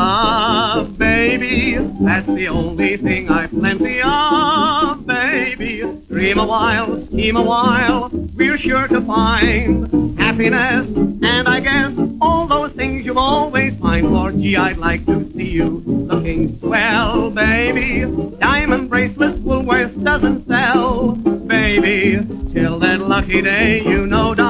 love, baby. That's the only thing I've plenty of, baby. Dream a while, scheme a while, we're sure to find happiness, and I guess all those things you'll always find. For gee, I'd like to see you looking swell, baby. Diamond bracelets Woolworths doesn't sell, baby. Till that lucky day, you know.